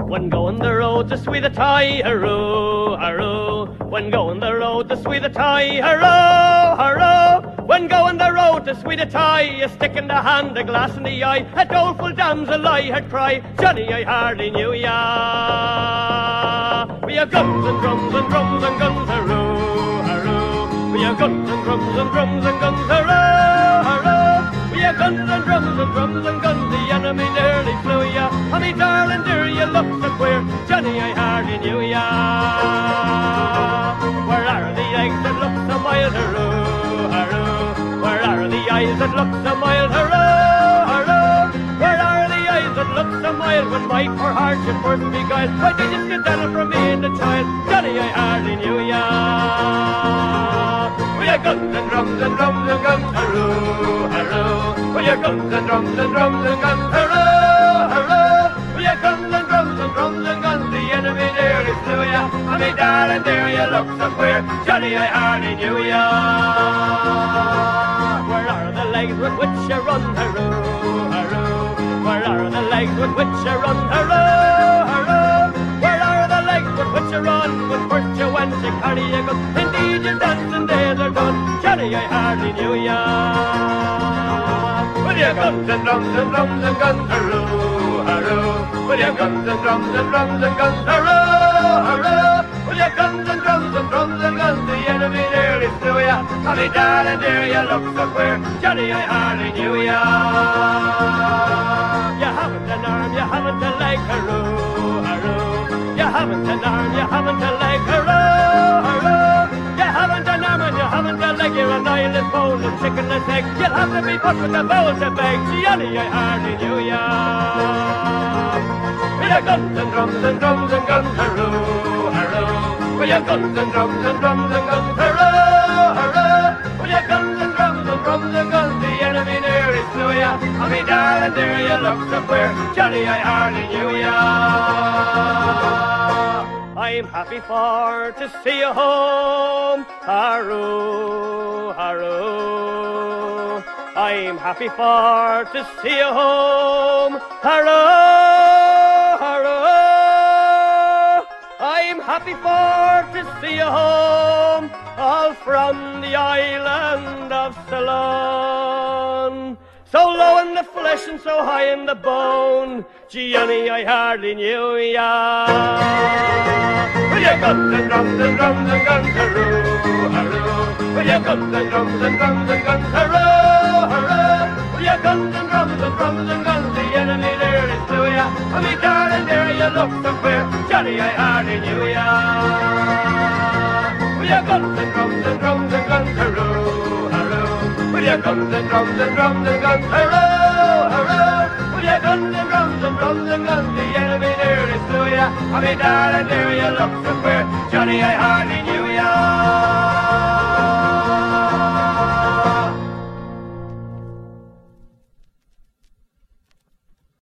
When going the road to sweet the tie, hurroo, hurroo. When going the road to sweet the tie, hurroo, hurroo. When going the road to sweet a tie, a stick in the hand, a glass in the eye, a doleful damsel I had cry, Johnny, I hardly knew ya. We have guns and drums and drums and guns, hurroo, hurroo. We have guns and drums and drums and guns, hurroo, hurroo. We have guns and drums and drums and guns, the enemy nearly flew ya. Oh, me darling dear, you look so queer, Johnny, I hardly knew ya. Where are the eggs that look so mild, hurroo, hurroo? Where are the eyes that look so mild, hurroo, hurroo? Where are the eyes that look so mild when my poor heart should first beguile? Why did you skedaddle from me and the child? Johnny, I hardly knew ya. We have guns and drums and drums and guns, hurroo, hurroo. We have guns and drums and drums and guns, hurroo, hurroo. We have guns and drums and drums and guns, the enemy nearly slew ya. Oh, me darling dear, you look so queer, Johnny, I hardly knew ya. Where are the legs with which you run, hurroo, hurroo? Where are the legs with which you run, hurroo, hurroo? Where are the legs with which you run, when first you went to carry a gun? Indeed your dancing days are done, Johnny, I hardly knew ya. With your guns and drums and drums and guns, hurroo, hurroo. With your guns and drums and drums and guns, hurroo, hurroo. With your guns and drums and drums and guns, the enemy nearly slew ya. Oh, me darling dear, you look so queer, Johnny, I hardly knew ya. You haven't an arm, you haven't a leg, hurroo, hurroo. You haven't an arm, you haven't a leg, hurroo, hurroo. You haven't an arm and you haven't a leg, you're an eyeless bone and chickenless egg. You'll have to be put with the bowels to beg, Johnny, I hardly knew ya. With your guns and drums and drums and guns, hurroo, hurroo. With your guns and drums and drums and guns, hurroo, hurroo. With your guns and drums and drums and guns, the enemy nearly slew ya. Oh, me darling dear, you look so queer, Johnny, I hardly knew ya. I'm happy for to see you home, hurroo, hurroo. I'm happy for to see you home, hurroo, hurroo. I'm happy for to see you home, all from the island of Ceylon. So low in the flesh and so high in the bone, Johnny, I hardly knew ya. With your guns and drums and drums and guns, hurroo, hurroo. With your guns and drums and drums and guns, hurroo, hurroo. With your guns and drums and drums and guns, the enemy nearly slew ya. Oh, me darling dear, you look so queer, Johnny, I hardly knew ya. With your guns and drums and drums and guns, hurroo, hurroo. With your guns and drums and drums and guns, hurroo, hurroo. With your guns and drums and drums and guns, the enemy nearly slew ya. Oh, me darling dear, you look so queer, Johnny, I hardly knew ya.